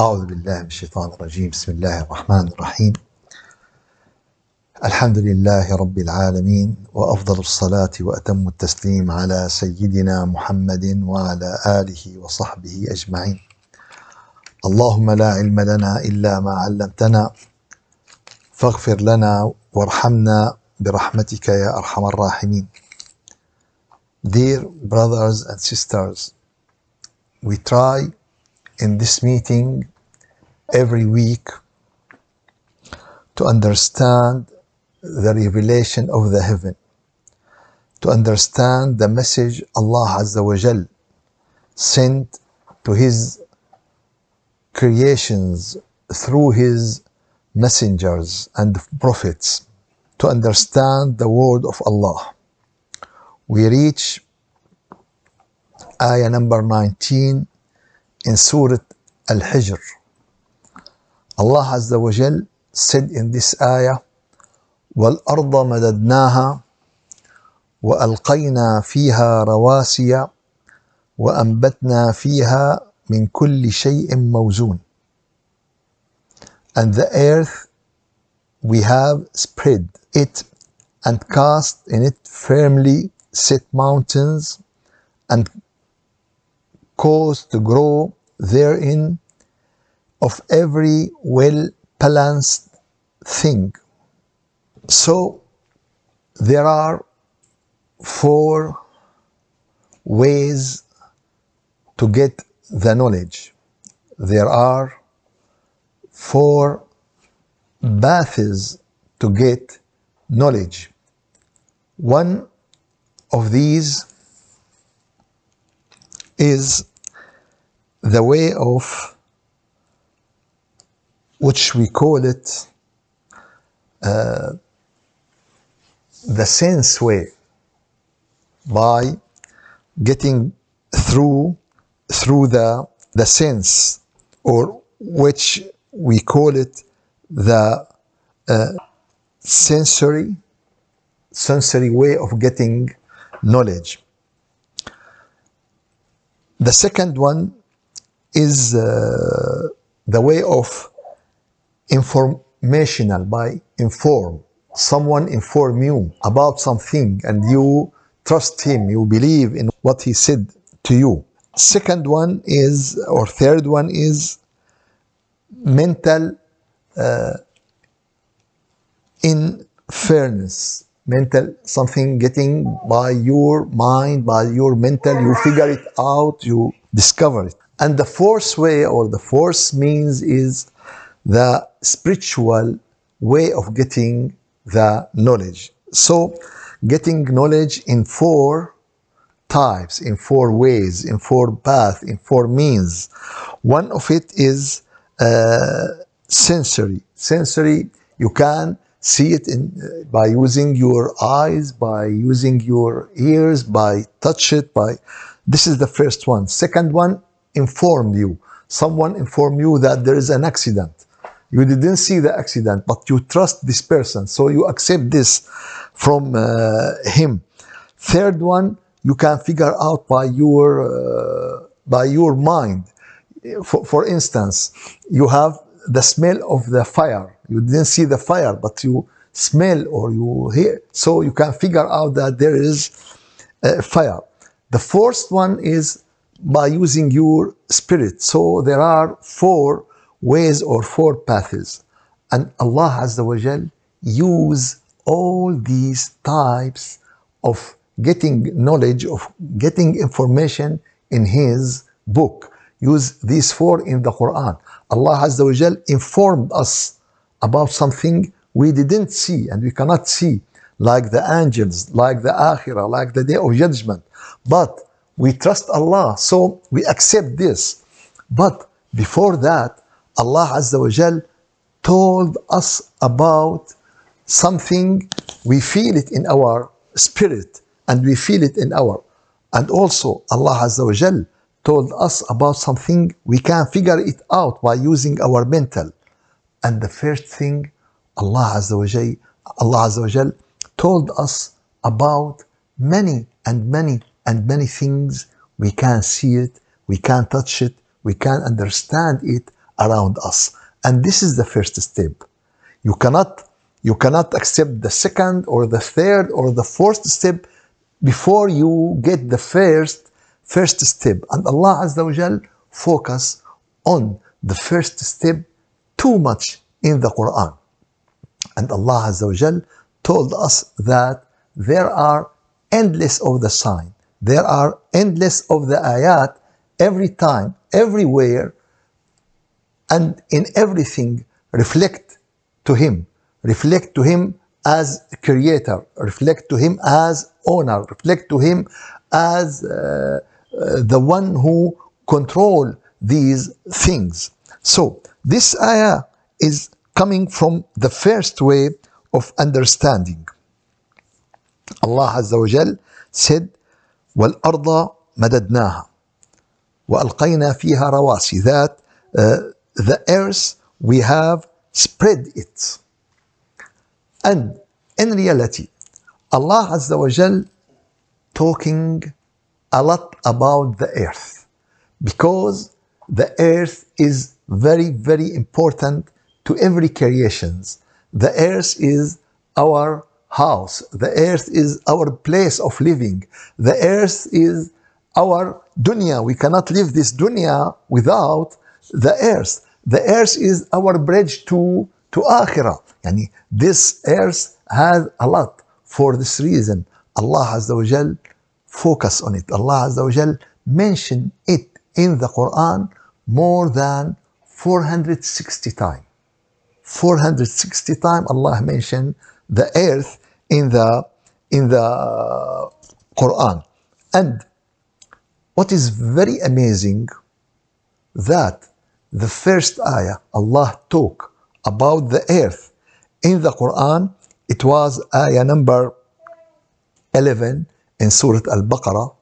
أعوذ بالله من الشيطان الرجيم. بسم الله الرحمن الرحيم. الحمد لله رب العالمين، وأفضل الصلاة وأتم التسليم على سيدنا محمد وعلى آله وصحبه أجمعين. اللهم لا علم لنا إلا ما علمتنا، فاغفر لنا وارحمنا برحمتك يا أرحم الراحمين. Dear brothers and sisters, we try in this meeting every week to understand the revelation of the heaven, to understand the message Allah Azza wa Jal sent to His creations through His messengers and prophets, to understand the word of Allah. We reach ayah number 19 in Surah Al-Hijr. Allah Azza wa Jal said in this ayah, وَالْأَرْضَ مَدَدْنَاهَا وَأَلْقَيْنَا فِيهَا رَوَاسِيَ وَأَنْبَتْنَا فِيهَا مِنْ كُلِّ شَيْءٍ مَوْزُونٍ. And the earth we have spread it and cast in it firmly set mountains and caused to grow therein of every well-balanced thing. So there are 4 ways to get the knowledge. There are 4 paths to get knowledge. One of these is the way of which we call it the sense way, by getting through the sense, or which we call it the sensory way of getting knowledge. The second one is the way of informational, by inform. Someone inform you about something and you trust him, you believe in what he said to you. Second one is, or third one is mental inference. Mental, something getting by your mind, by your mental, you figure it out, you discover it. And the fourth way, or the fourth means, is the spiritual way of getting the knowledge. So getting knowledge in 4 types, in 4 ways, in 4 paths, in 4 means. One of it is sensory. Sensory, you can see it by using your eyes, by using your ears, by touch it, this is the first one. Second one, informed you. Someone informed you that there is an accident. You didn't see the accident, but you trust this person, so you accept this from him. Third one, you can figure out by your mind. For instance, you have the smell of the fire. You didn't see the fire, but you smell or you hear, so you can figure out that there is fire. The fourth one is by using your spirit. So there are 4 ways or 4 paths, and Allah Azza wa Jal use all these types of getting knowledge, of getting information in His book. Use these 4 in the Quran. Allah Azza wa Jal informed us about something we didn't see and we cannot see, like the angels, like the akhirah, like the day of judgment. But we trust Allah, so we accept this. But before that, Allah Azza wa Jal told us about something, we feel it in our spirit and we feel it in our, and also Allah Azza wa Jal told us about something we can figure it out by using our mental. And the first thing, Allah Azza wa Jal told us about many and many and many things. We can see it, we can touch it, we can understand it, around us. And this is the first step. You cannot accept the second or the third or the fourth step before you get the first step. And Allah Azza wa Jal focus on the first step too much in the Quran. And Allah Azza wa Jal told us that there are endless of the sign. There are endless of the ayat every time, everywhere, and in everything reflect to Him. Reflect to Him as creator. Reflect to Him as owner. Reflect to Him as the one who control these things. So this ayah is coming from the first way of understanding. Allah Azza wa Jal said, وَالْأَرْضَ مَدَدْنَاهَا وَأَلْقَيْنَا فِيهَا رَوَاسِي, that the earth, we have spread it. And in reality, Allah Azza wa Jal talking a lot about the earth, because the earth is very, very important to every creations. The earth is our house. The earth is our place of living. The earth is our dunya. We cannot live this dunya without the earth. The earth is our bridge to akhirah. Yani this earth has a lot. For this reason, Allah Azza wa Jal focus on it. Allah Azza wa Jal mentioned it in the Quran more than 460 times. 460 times Allah mentioned the earth in the Quran. And what is very amazing, that the first ayah Allah talk about the earth in the Quran, it was ayah number 11 in Surah Al-Baqarah.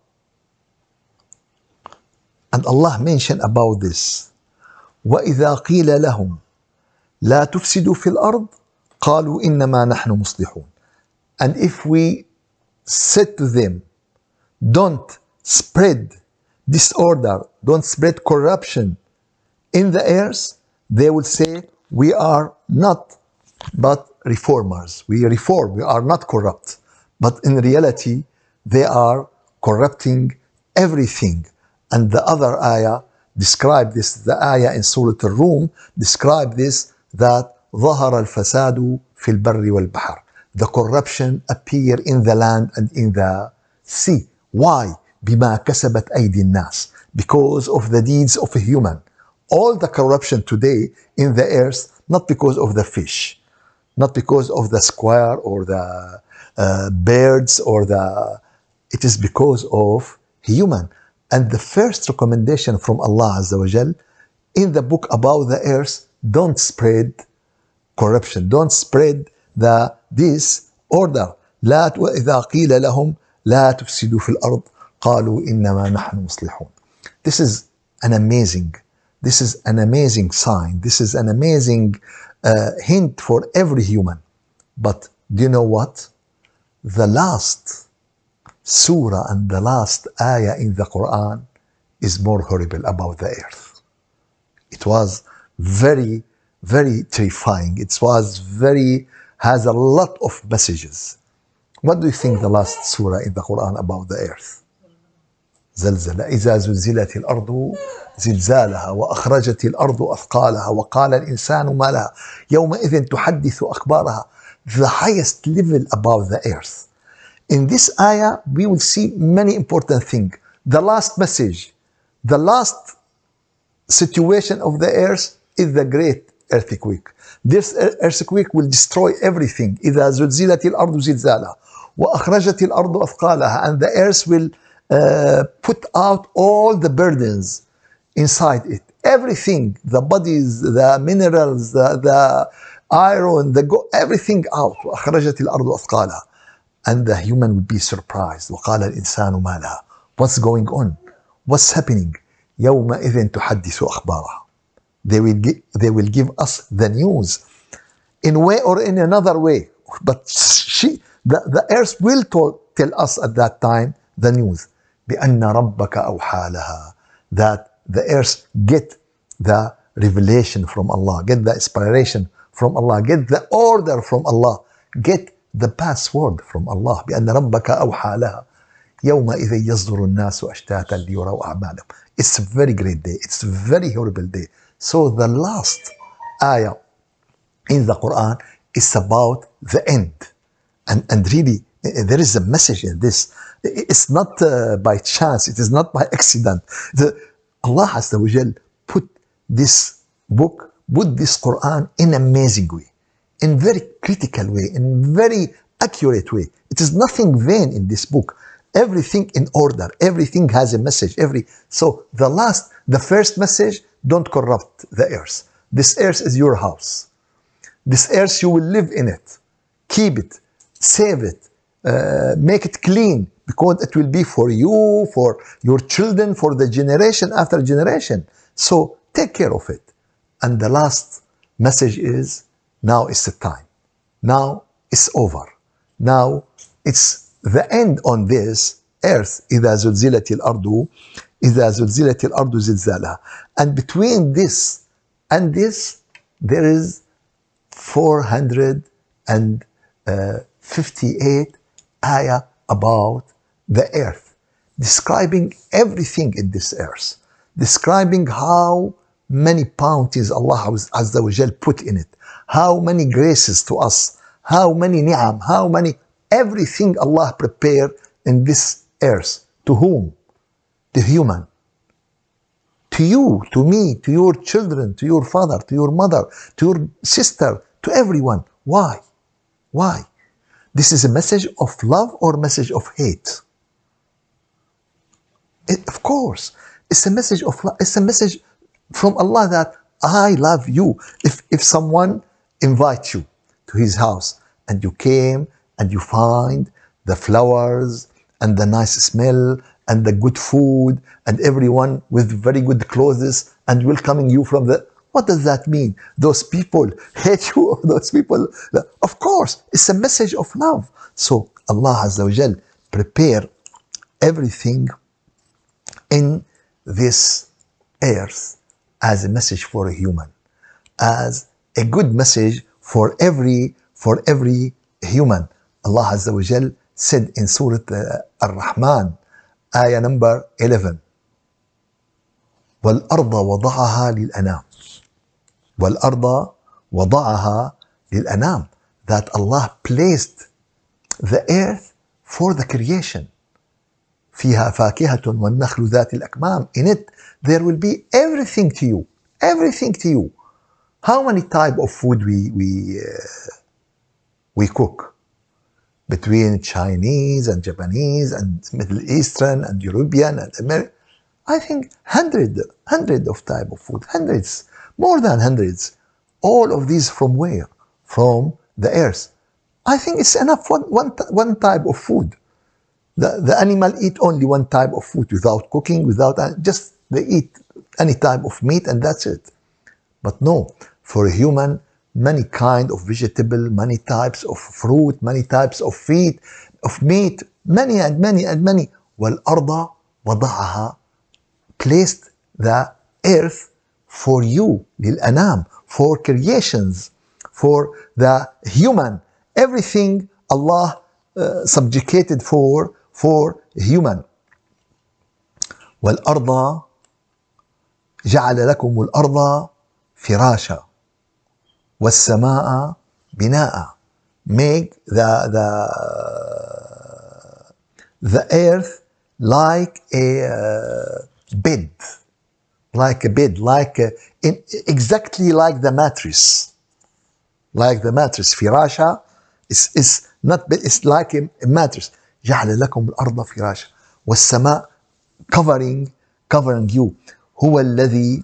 And Allah mentioned about this. وَإِذَا قِيلَ لَهُمْ لَا تُفْسِدُوا فِي الْأَرْضِ قَالُوا إِنَّمَا نَحْنُ مُصْلِحُونَ. And if we said to them, don't spread disorder, don't spread corruption in the earth, they will say, we are not but reformers. We reform, we are not corrupt. But in reality, they are corrupting everything. And the other ayah describe this, the ayah in Surah Al-Rum describe this, that ظهر الفساد في البر والبحر. The corruption appear in the land and in the sea. Why? بما كسبت أيدي الناس. Because of the deeds of a human. All the corruption today in the earth, not because of the fish, not because of the square or the birds or it is because of human. And the first recommendation from Allah Azza wa Jal in the book about the earth, don't spread corruption, don't spread the disorder. وَإِذَا قِيلَ لَهُمْ لَا تُفْسِدُوا فِي الْأَرْضِ قَالُوا إِنَّمَا نَحْنُ مُصْلِحُونَ. This is an amazing sign. This is an amazing hint for every human. But do you know what? The last surah and the last ayah in the Quran is more horrible about the earth. It was very, very terrifying. It was has a lot of messages. What do you think the last surah in the Quran about the earth? زلزلة إذا زلزلت الأرض زلزالها وأخرجت الأرض أثقالها وقال الإنسان ما لها يومئذ تحدث أخبارها. The highest level above the earth. In this ayah, we will see many important things. The last message, the last situation of the earth is the great earthquake. This earthquake will destroy everything. إذا زلزلت الأرض زلزالها وأخرجت الأرض أثقالها. And the earth will put out all the burdens inside it. Everything, the bodies, the minerals, the iron, the gold, everything out. وأخرجت الأرض أثقالها. And the human will be surprised. وقال الإنسان ما لها. What's going on? What's happening? يومئذ تحدث أخبارها. They will give us the news in way or in another way. But the earth will tell us at that time the news. بأن ربك أوحى لها. That the earth get the revelation from Allah, get the inspiration from Allah, get the order from Allah, get the password from Allah. بأن ربك أوحى لها يومئذ يصدر الناس أشتاتا ليروا أعمالهم. It's a very great day. It's a very horrible day. So the last ayah in the Quran is about the end. And really, there is a message in this. It's not by chance. It is not by accident. Allah Azza wa Jal put this book, put this Quran in an amazing way, in very critical way, in very accurate way. It is nothing vain in this book. Everything in order. Everything has a message. So the first message, don't corrupt the earth. This earth is your house. This earth, you will live in it. Keep it. Save it. Make it clean, because it will be for you, for your children, for the generation after generation. So take care of it. And the last message is, now is the time. Now it's over. Now it's the end on this earth. إذا زلزلت الأرض إذا زلزلت الأرض زلزالها. And between this and this, there is 458 ayah about the earth, describing everything in this earth, describing how many bounties Allah Azza wa Jal put in it, how many graces to us, how many ni'am, how many, everything Allah prepared in this earth. To whom? The human. To you, to me, to your children, to your father, to your mother, to your sister, to everyone. Why? Why? This is a message of love or message of hate? Of course, it's a message of love. It's a message from Allah that I love you. If someone invites you to his house and you came and you find the flowers and the nice smell and the good food and everyone with very good clothes and welcoming you from the, what does that mean? Those people hate you, or those people? Of course, it's a message of love. So Allah Azza wa Jal prepare everything in this earth as a message for a human, as a good message for every human. Allah Azza wa Jal said in Surah Ar-Rahman, ayah number 11, وَالْأَرْضَ وَضَعَهَا لِلْأَنَامِ. وَالْأَرْضَ وَضَعَهَا لِلْأَنَامِ. That Allah placed the earth for the creation. فِيهَا فَاكِهَةٌ وَالنَّخْلُ ذَاتِ الْأَكْمَامِ. In it, there will be everything to you. Everything to you. How many type of food we cook? Between Chinese and Japanese and Middle Eastern and European and American, I think hundred of type of food, hundreds, more than hundreds. All of these from where? From the earth. I think it's enough one type of food. The animal eat only one type of food without cooking, without, just they eat any type of meat and that's it. But no, for a human, many kind of vegetable, many types of fruit, many types of meat, many and many and many. وَالْأَرْضَ وَضَعَهَا, placed the earth for you, لِلْأَنَامِ, for creations, for the human. Everything Allah subjugated for human. وَالْأَرْضَ جَعَلَ لَكُمُ الْأَرْضَ فِرَاشًا وَالسَّمَاءَ بِنَاءً. Make the earth like a bed, exactly like the mattress, فراشة is not bed, it's like a mattress. جعل لكم الأرض فراشا والسماء, covering you. هو الذي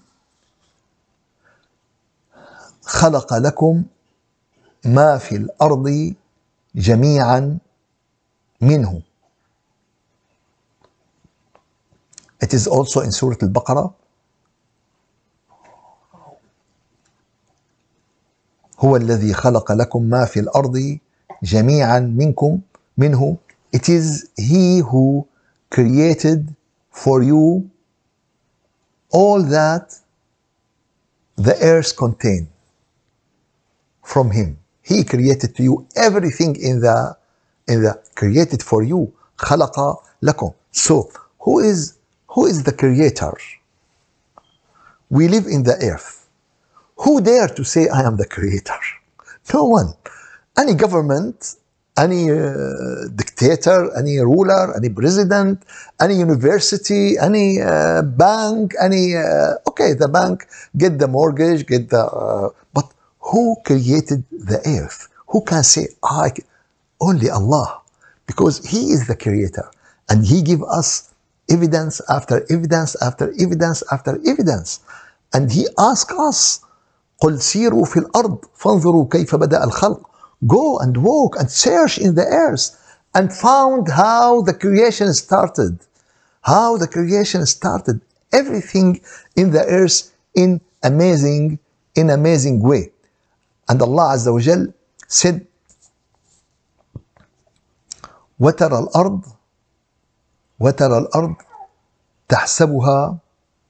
خلق لكم ما في الأرض جميعا منه. It is also in Surah Al-Baqarah. هو الذي خلق لكم ما في الأرض جميعا منه. It is He who created for you all that the earth contain from him. He created to you everything in the created for you. خلق لكم. So who is the creator? We live in the earth. Who dare to say I am the creator? No one. Any government, any dictator, any ruler, any president, any university, any bank, okay, the bank get the mortgage, but who created the earth? Who can say only Allah, because He is the creator, and He give us evidence after evidence after evidence after evidence, and He ask us, قل سيروا في الأرض فانظروا كيف بدأ الخلق. Go and walk and search in the earth and found how the creation started. How the creation started. Everything in the earth in amazing way. And Allah Azza wa Jal said, وترى الأرض تحسبها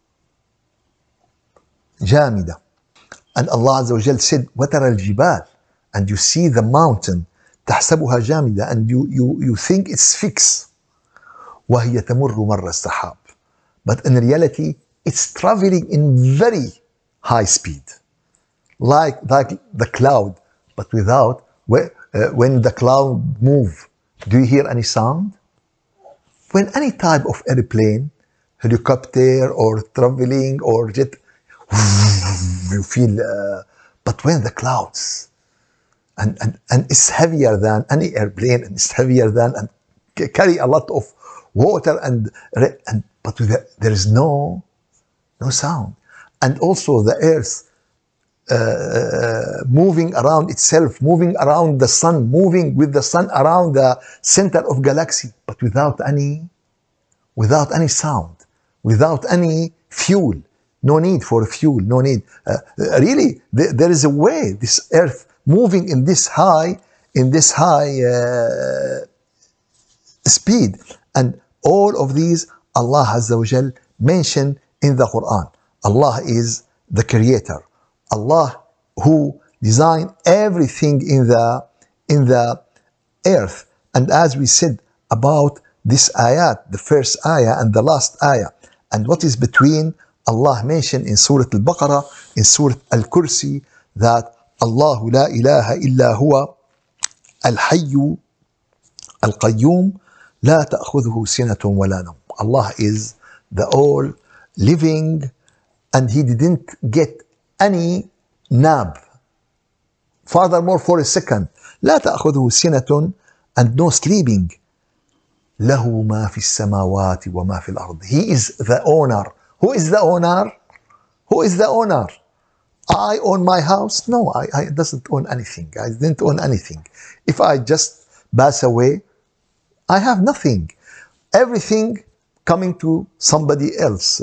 جامدة. And Allah Azza wa Jal said, وترى الجبال, and you see the mountain, تحسبها جامدة, and you think it's fixed. وهي تمر مر السحاب. But in reality, it's traveling in very high speed, like the cloud. But without, when the cloud move, do you hear any sound? When any type of airplane, helicopter, or traveling, or jet, you feel, but when the clouds, and it's heavier than any airplane, and it's heavier than, and carry a lot of water, but there is no sound. And also the earth moving around itself, moving around the sun, moving with the sun around the center of galaxy, but without any sound, without any fuel. No need for fuel, no need. Really, there is a way, this earth moving in this high speed. And all of these, Allah Azza wa Jal mentioned in the Quran. Allah is the creator. Allah who designed everything in the earth. And as we said about this ayat, the first ayah and the last ayah, and what is between, Allah mentioned in Surah Al-Baqarah, in Surah Al-Kursi, that Allahu la ilaha illa huwa al-hayyu al-qayyum la ta'khudhuhu sinatun wa la nawm. Allah is the all living, and He didn't get any nap. Furthermore, for a second, لا تأخذه سنة, and no sleeping. له ما في السماوات وما في الأرض. He is the owner. Who is the owner? Who is the owner? I own my house? No, I doesn't own anything. I didn't own anything. If I just pass away, I have nothing. Everything coming to somebody else.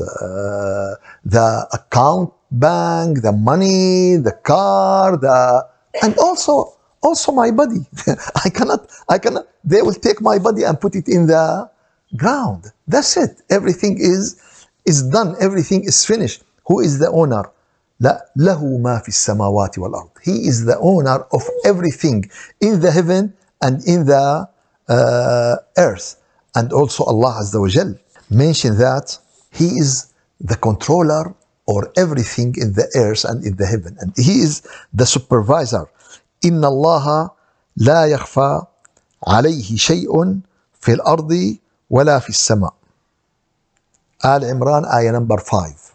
The account, bank, the money, the car, and also my body. I cannot, they will take my body and put it in the ground. That's it. Everything is done. Everything is finished. Who is the owner? له ما في السماوات والأرض. He is the owner of everything in the heaven and in the earth. And also Allah Azza wa Jal mentioned that He is the controller or everything in the earth and in the heaven, and He is the supervisor. إن الله لا يخفى عليه شيء في الأرض ولا في السماء. آل عمران آية number 5.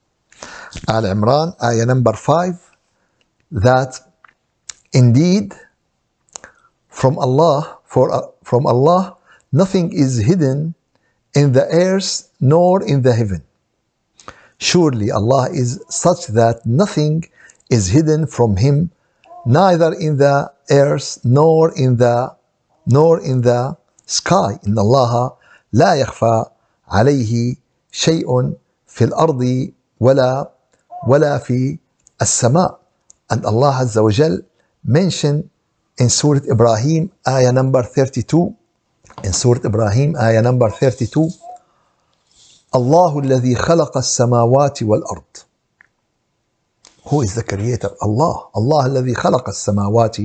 آل عمران آية number 5, that indeed from Allah nothing is hidden in the earth nor in the heaven. Surely Allah is such that nothing is hidden from Him, neither in the earth nor in the sky. إن الله لا يخفى عليه شيء في الأرض ولا في السماء. And Allah Azza wa Jal mentioned in Surah Ibrahim, ayah number 32. In Surah Ibrahim, ayah number 32, الله الذي خلق السماوات والأرض Who is the creator? Allah. Allah الذي خلق السماوات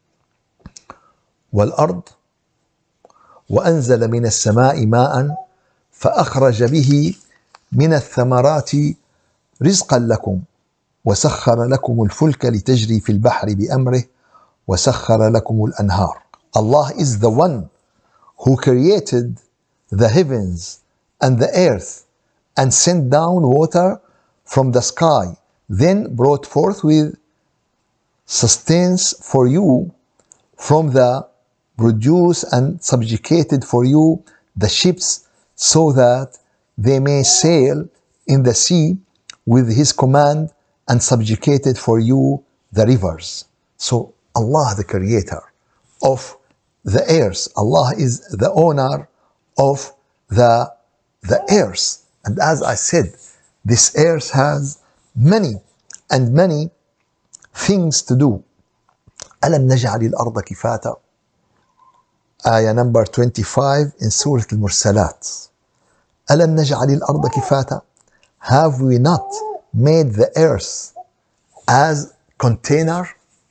والأرض وأنزل من السماء ماء فأخرج به من الثمرات رزقا لكم وسخر لكم الفلك لتجري في البحر بأمره وسخر لكم الأنهار. Allah is the one who created the heavens and the earth and sent down water from the sky, then brought forth with sustenance for you from the produce and subjugated for you the ships so that they may sail in the sea with his command and subjugated for you the rivers. So Allah the creator of the earth, Allah is the owner of the earth. And as I said, this earth has many and many things to do. ألم نجعل الأرض كفاتا. Ayah number 25 in Surah Al-Mursalat. ألم نجعل الأرض كفاتا. Have we not made the earth as container?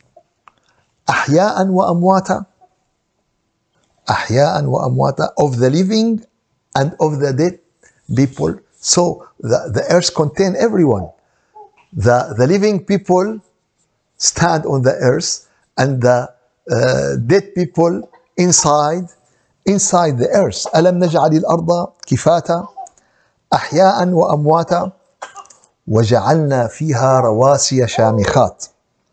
أحياء وأمواتا. أحياء وأمواتا, of the living and of the dead people. So the earth contains everyone. The living people stand on the earth and the dead people inside the earth. ألم نجعل الأرض كفاتا أحياء وأمواتا وجعلنا فيها رواسي شامخات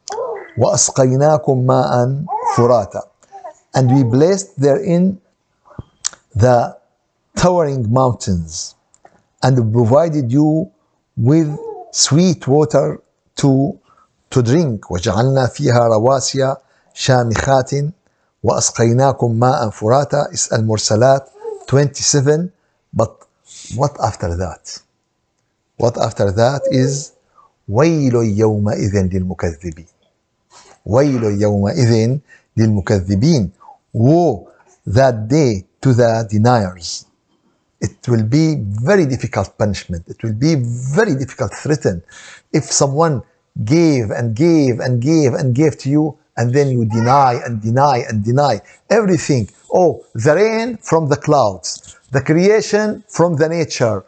وأسقيناكم ماء فراتا. And we placed therein the towering mountains and provided you with sweet water to drink. وجعلنا فيها رواسي شامخات وأسقيناكم ماء فراتا is المرسلات 27. But what after that? What after that is ويل يومئذ للمكذبين. ويل يومئذ للمكذبين. Woe that day to the deniers. It will be very difficult punishment. It will be very difficult threat. If someone gave and gave and gave and gave to you, and then you deny and deny and deny everything. Oh, the rain from the clouds, the creation from the nature,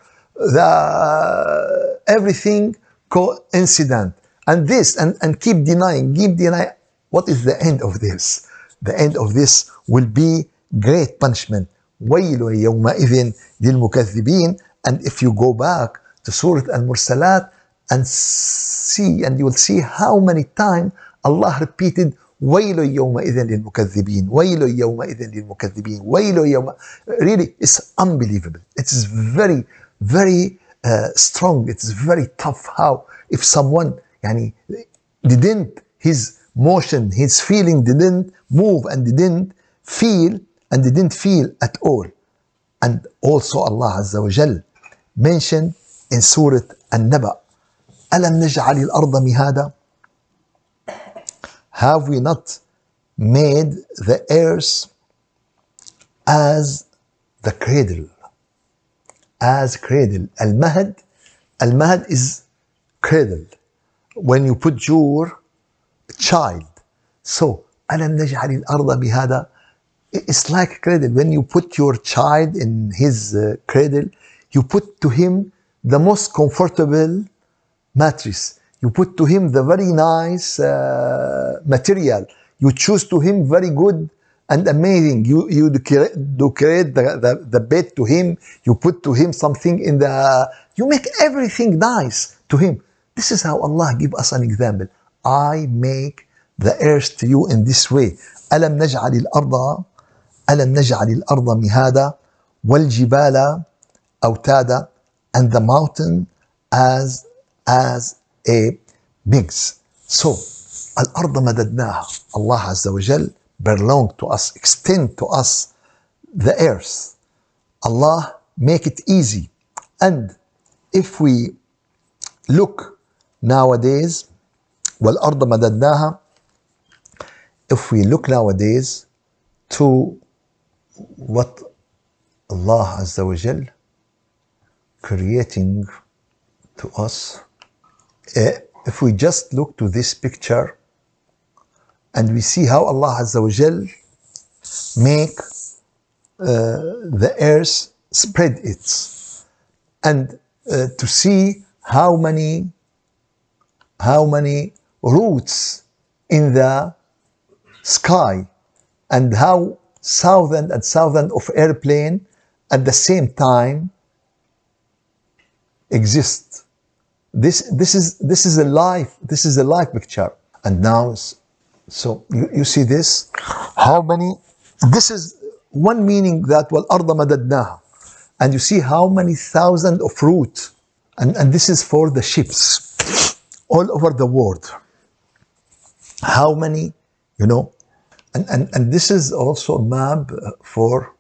the everything coincident, and this and keep denying. What is the end of this? The end of this will be great punishment. وَيْلٌ يَوْمَئِذٍ لِلْمُكَذِّبِينَ. And if you go back to Surah Al-Mursalat and see, and you will see how many times Allah repeated وَيْلٌ يَوْمَئِذٍ لِلْمُكَذِّبِينَ وَيْلٌ يَوْمَئِذٍ لِلْمُكَذِّبِينَ وَيْلٌ يَوْمَ. Really, it's unbelievable. It is very, very strong. It's very tough. How if someone didn't, his motion, his feeling didn't move and didn't feel at all. And also Allah Azza wa Jal mentioned in Surah An-Naba, أَلَمْ نَجْعَلِ الْأَرْضَ مِهَادًا. Have we not made the earth as the cradle? As cradle. Al-Mahad is cradle. When you put your child. So, أَلَمْ نَجْعَلِ الْأَرْضَ مِهَادًا. It's like cradle. When you put your child in his cradle, you put to him the most comfortable mattress. You put to him the very nice material. You choose to him very good and amazing. You decorate the bed to him. You put to him something in the. You make everything nice to him. This is how Allah give us an example. I make the earth to you in this way. ألم نجعل الأرض مهادا والجبال أوتادا. And the mountain as a mix. So, الأرض مددناها. Allah Azza wa Jal belong to us, extend to us the earth. Allah make it easy. And if we look nowadays, والأرض مددناها, if we look nowadays to what Allah Azza wa Jal creating to us, if we just look to this picture and we see how Allah Azza wa Jal make the earth spread it, and to see how many roots in the sky, and how thousands and thousands of airplanes at the same time exist. This is a live picture. And now, so you see this, how many, this is one meaning, that وَالْأَرْضَ مَدَدْنَاهَا, and you see how many thousands of roots, and this is for the ships all over the world. How many, and this is also a map for,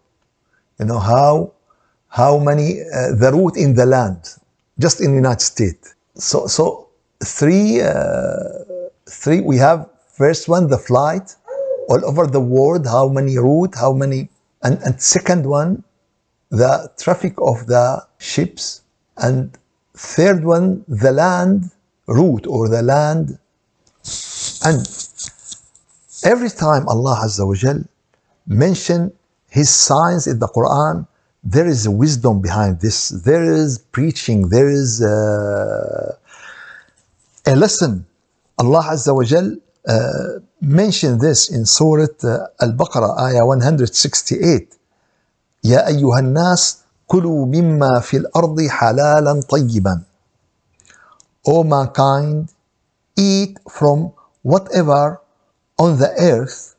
how many the route in the land, just in the United States. So three we have. First one, the flight all over the world, how many route, how many, and second one, the traffic of the ships, and third one, the land route or the land. And every time Allah Azza wa Jal mention His signs in the Quran, there is a wisdom behind this. There is preaching. There is a lesson. Allah Azza wa Jal mentioned this in Surah Al-Baqarah, ayah 168. يا أيها الناس كلوا مما في الأرض حلالا طيبا. O mankind, eat from whatever on the earth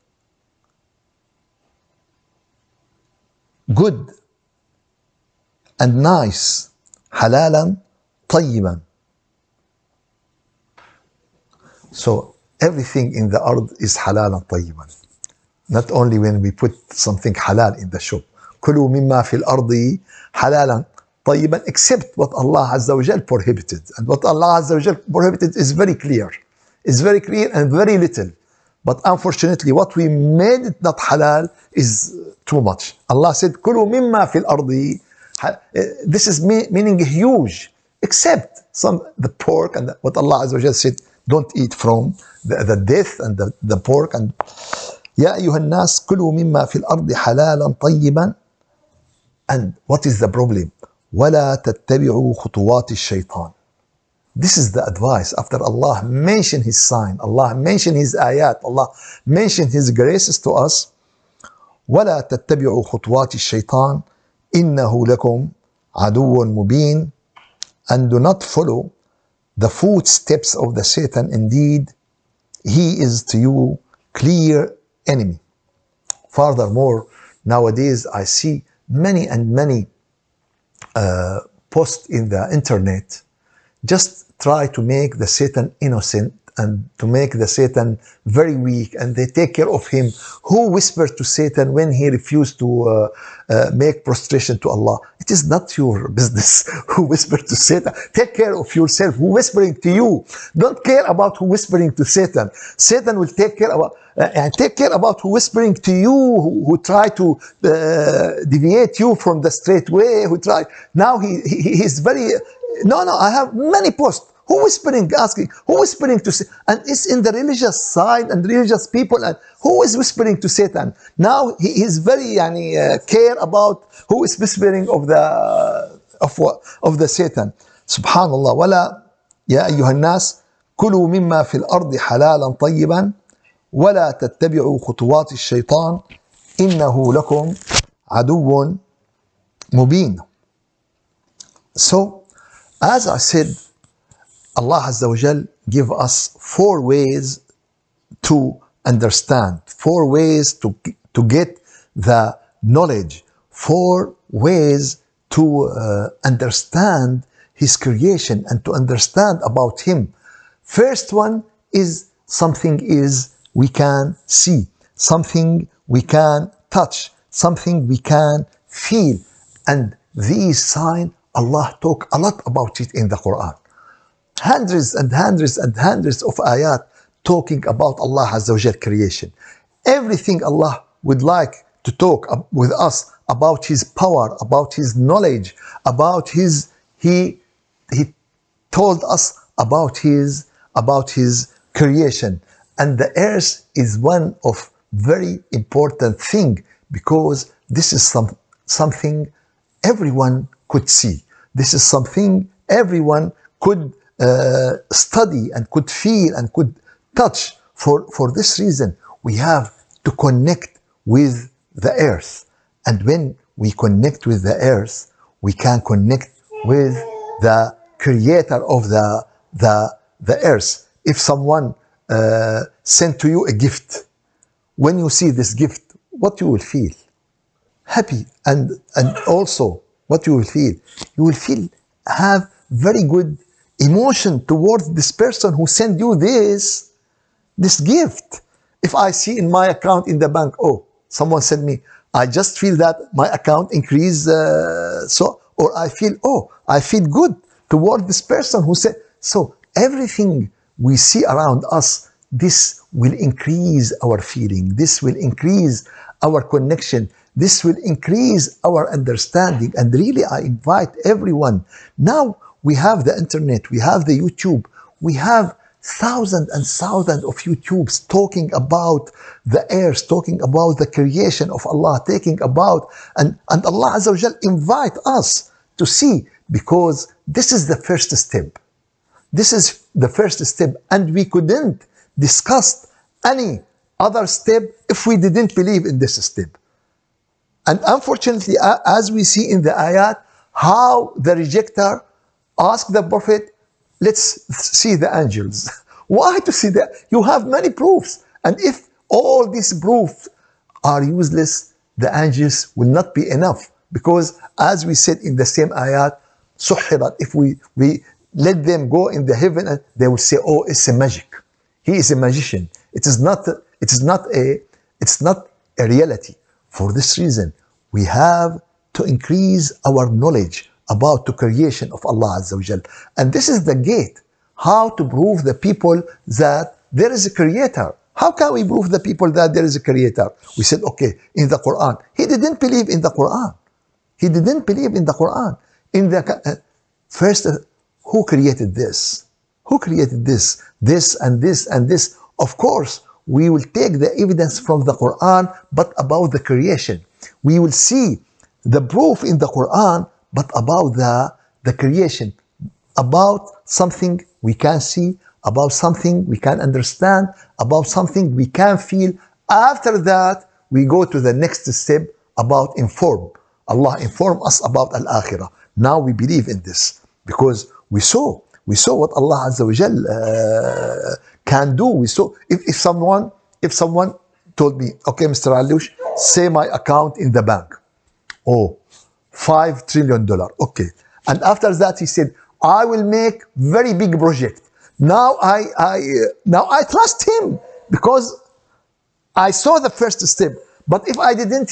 good and nice. حلالا طيبا. So everything in the earth is حلالا طيبا. Not only when we put something halal in the shop. كلوا مما في الأرض حلالا طيبا, except what Allah Azza wa Jal prohibited. And what Allah Azza wa Jal prohibited is very clear. It's very clear and very little. But unfortunately, what we made it not halal is too much. Allah said, كلوا مما في الأرض. This is meaning huge, except the pork, and what Allah Azza wa Jal said, don't eat from the death and the pork. And يا أيها الناس كلوا مما في الأرض حلالا طيبا. And what is the problem? ولا تتبعوا خطوات الشيطان. This is the advice. After Allah mentioned His sign, Allah mentioned His ayat, Allah mentioned His graces to us. ولا تتبعوا خطوات الشيطان إنه لكم عدو مبين. And do not follow the footsteps of the Satan. Indeed, he is to you clear enemy. Furthermore, nowadays I see many and many posts in the internet just try to make the Satan innocent and to make the Satan very weak, and they take care of him. Who whispered to Satan when he refused to make prostration to Allah? It is not your business who whispered to Satan. Take care of yourself. Who whispering to you? Don't care about who whispering to Satan. Satan will take care about who whispering to you, who try to deviate you from the straight way. Who try now he's very no. I have many posts. Who whispering, asking, who whispering to Satan? And it's in the religious side and religious people. And who is whispering to Satan? Now he is very care about who is whispering of the Satan. Subhanallah. ولا يا أيها الناس كلوا مما في الأرض حلالا طيبا ولا تتبعوا خطوات الشيطان إنه لكم عدو مبين. So, as I said, Allah Azza wa Jal give us 4 ways to understand, 4 ways to get the knowledge, 4 ways to understand His creation and to understand about Him. First one is something we can see, something we can touch, something we can feel. And these signs, Allah talk a lot about it in the Quran. Hundreds and hundreds and hundreds of ayat talking about Allah Azza wa Jal creation. Everything Allah would like to talk with us about His power, about His knowledge, about He told us about His about his creation. And the earth is one of very important thing because this is something everyone could see. This is something everyone could study and could feel and could touch. For this reason, we have to connect with the earth. And when we connect with the earth, we can connect with the creator of the earth. If someone sent to you a gift, when you see this gift, what you will feel? Happy. And also, what you will feel? You will feel, have very good emotion towards this person who sent you this gift. If I see in my account in the bank, oh, someone sent me, I just feel that my account increase, or I feel good toward this person who said. So everything we see around us, this will increase our feeling. This will increase our connection. This will increase our understanding. And really, I invite everyone. Now we have the internet, we have the YouTube, we have thousands and thousands of YouTubes talking about the earth, talking about the creation of Allah, talking about, and Allah Azza wa Jal invite us to see, because this is the first step. This is the first step, and we couldn't discuss any other step if we didn't believe in this step. And unfortunately, as we see in the ayat, how the rejecter asked the Prophet, let's see the angels. Why to see that? You have many proofs. And if all these proofs are useless, the angels will not be enough. Because as we said in the same ayat, suhirat, if we let them go in the heaven, they will say, oh, it's a magic. He is a magician. It's not a reality. For this reason, we have to increase our knowledge about the creation of Allah Azza wa Jal. And this is the gate. How to prove the people that there is a creator. How can we prove the people that there is a creator? We said, okay, in the Quran. He didn't believe in the Quran. He didn't believe in the Quran. First, who created this? Who created this? This and this and this. Of course, we will take the evidence from the Quran, but about the creation. We will see the proof in the Quran, but about the creation. About something we can see, about something we can understand, about something we can feel. After that, we go to the next step about inform. Allah inform us about Al-Akhirah. Now we believe in this because we saw what Allah Azza wa Jal can do. We saw if someone told me, okay, Mr. Alush, say my account in the bank. Oh, $5 trillion. Okay. And after that, he said, I will make very big project. Now I trust him because I saw the first step. But if I didn't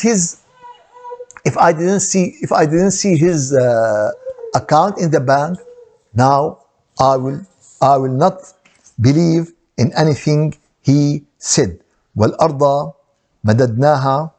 see his account in the bank, now I will not believe in anything he said. والأرض مددناها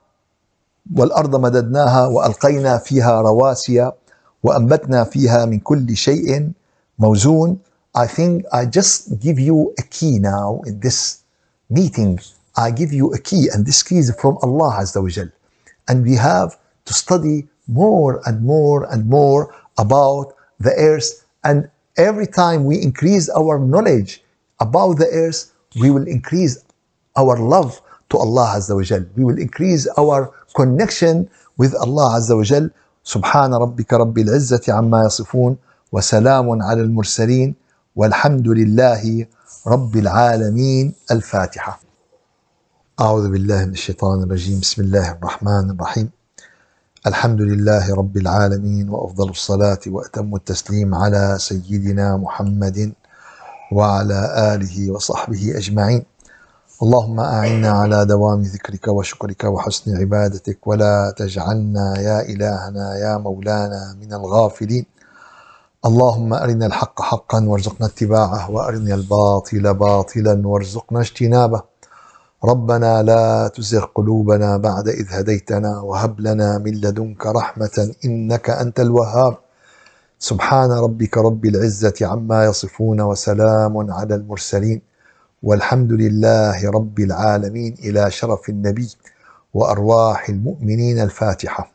وألقينا فيها رواسي وأنبتنا فيها من كل شيء موزون. I think I just give you a key now in this meeting. I give you a key, and this key is from Allah Azza wa Jal. And we have to study more and more and more about the earth. And every time we increase our knowledge about the earth, we will increase our love to Allah Azza wa Jal. We will increase our connection with Allah Azza wa Jal. سبحان ربك رب العزة عما يصفون وسلام على المرسلين والحمد لله رب العالمين. الفاتحة. أعوذ بالله من الشيطان الرجيم. بسم الله الرحمن الرحيم. الحمد لله رب العالمين، وأفضل الصلاة وأتم التسليم على سيدنا محمد وعلى آله وصحبه أجمعين. اللهم أعنا على دوام ذكرك وشكرك وحسن عبادتك، ولا تجعلنا يا إلهنا يا مولانا من الغافلين. اللهم أرنا الحق حقا وارزقنا اتباعه، وأرنا الباطل باطلا وارزقنا اجتنابه. ربنا لا تزغ قلوبنا بعد إذ هديتنا، وهب لنا من لدنك رحمة إنك أنت الوهاب. سبحان ربك رب العزة عما يصفون وسلام على المرسلين والحمد لله رب العالمين. إلى شرف النبي وأرواح المؤمنين الفاتحة.